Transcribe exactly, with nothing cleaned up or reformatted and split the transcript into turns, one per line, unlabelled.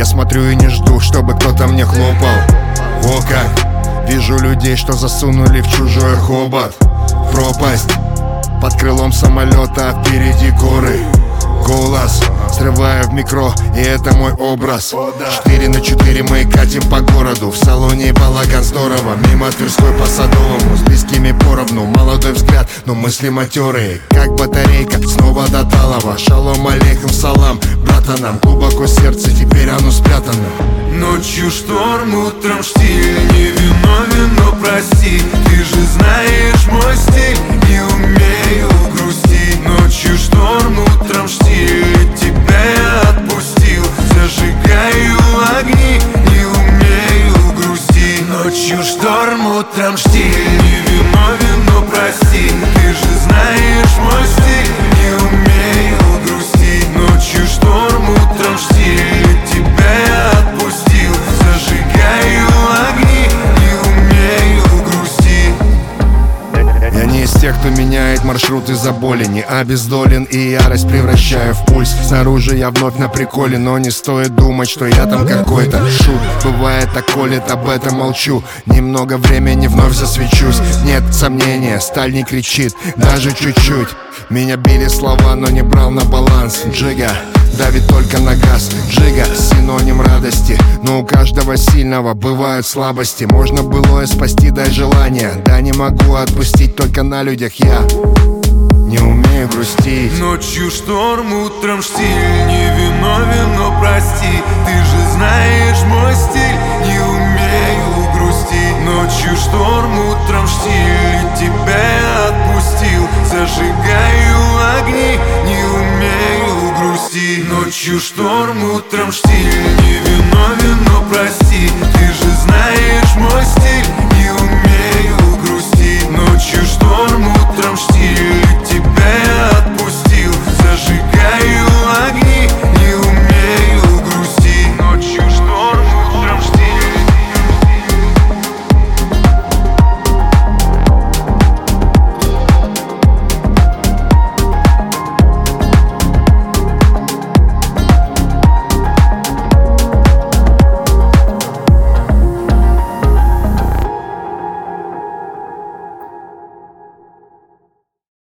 Я смотрю и не жду, чтобы кто-то мне хлопал. О как! Вижу людей, что засунули в чужой хобот. Пропасть под крылом самолета, а впереди горы. Голос срываю в микро, и это мой образ. Четыре на четыре мы катим по городу. В салоне балаган здорово. Мимо Тверской по Садовому, с близкими поровну. Молодой взгляд, но мысли матерые, как батарейка, снова до талого. Шалом алейкум салам, братанам. Глубоко сердце, теперь оно спрятано.
Ночью шторм, утром штиль. Не виновен, но прости. Ты же знаешь мой стиль. Не умею грустить. Ночью шторм, утром штиль. Тебя я отпустил. Зажигаю огни. Не умею грустить. Ночью шторм, утром штиль. Не виновен, но прости. Ты же знаешь мой стиль. Не умею грустить. Ночью шторм, утром штиль. Тебя я отпустил. Зажигаю огни. Не умею грустить.
Я не из тех, кто меняет маршрут из-за боли. Не обездолен и ярость превращаю в пульс. Снаружи я вновь на приколе, но не стоит думать, что я там какой-то шут. Бывает так колет, об этом молчу. Немного времени вновь засвечусь. Нет сомнения, сталь не кричит, даже чуть-чуть. Меня били слова, но не брал на баланс. Джига давит только на газ. Джига синоним радости, но у каждого сильного бывают слабости. Можно былое спасти, дай желание. Да не могу отпустить, только на людях я не умею грустить.
Ночью шторм, утром штиль. Не виновен, но прости. Ты же знаешь мой стиль. Не умею грустить. Ночью шторм, утром штиль. Тебя я отпустил. Зажигаю огни. Не умею грустить. Ночью шторм, утром штиль. Не виновен, но прости.